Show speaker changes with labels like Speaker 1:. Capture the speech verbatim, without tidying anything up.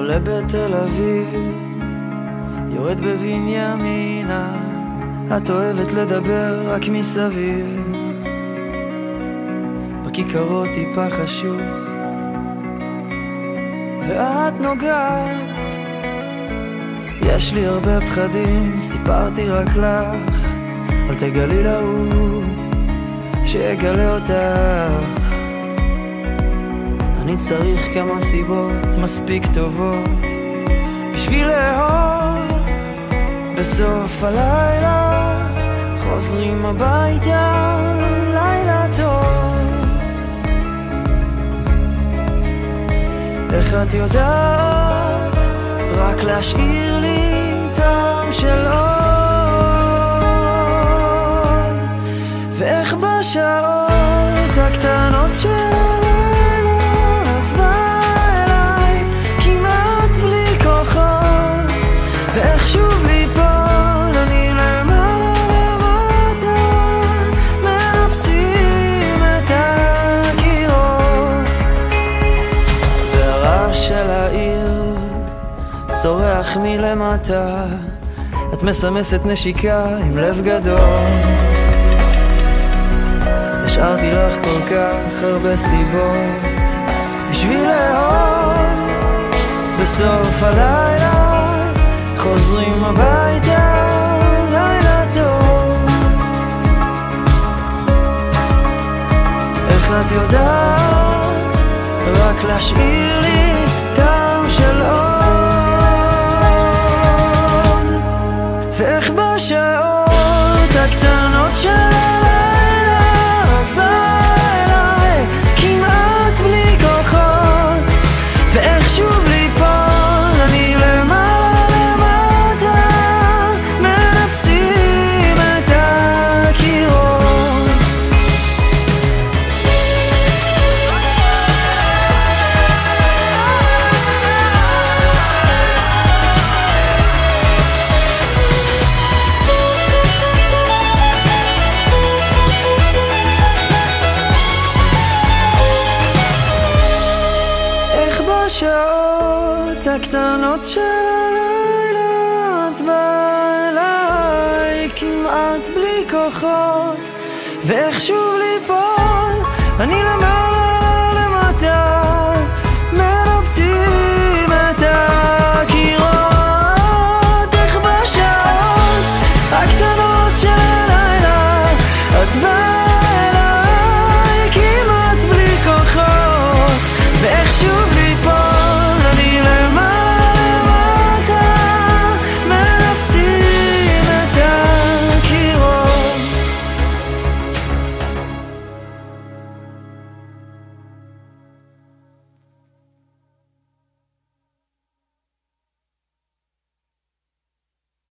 Speaker 1: עולה בתל אביב, יורד בבנימינה, את אוהבת לדבר רק מסביב, בכיכרות טיפה חשוך, ואת נוגעת. יש לי הרבה פחדים, סיפרתי רק לך, אל תגלי להוא שיגלה אותך. אני צריך כמה סיבות מספיק טובות בשביל לאהוב. בסוף הלילה חוזרים הביתה, לילה טוב. איך את יודעת רק להשאיר לי טעם של עוד? ואיך בשעות הקטנות של הלילה את באה אליי כמעט בלי כוחות, ואיך שוב ליפול אני למעלה למטה, מנפצים את הקירות, והרעש של העיר צורח מלמטה. את מסמסת נשיקה עם לב גדול, השארתי לך כל כך הרבה סיבות בשביל לאהוב. בסוף הלילה חוזרים הביתה, לילה טוב. איך את יודעת רק להשאיר לי טעם של עוד? ואיך בשעות הקטנות של הלילה את באה אליי כמעט בלי כוחות, ואיך שוב ליפול אני למעלה למטה, מנפצים את הקירות. בשעות הקטנות של הלילה את באה אליי כמעט בלי כוחות, ואיך שוב ליפול אני למעלה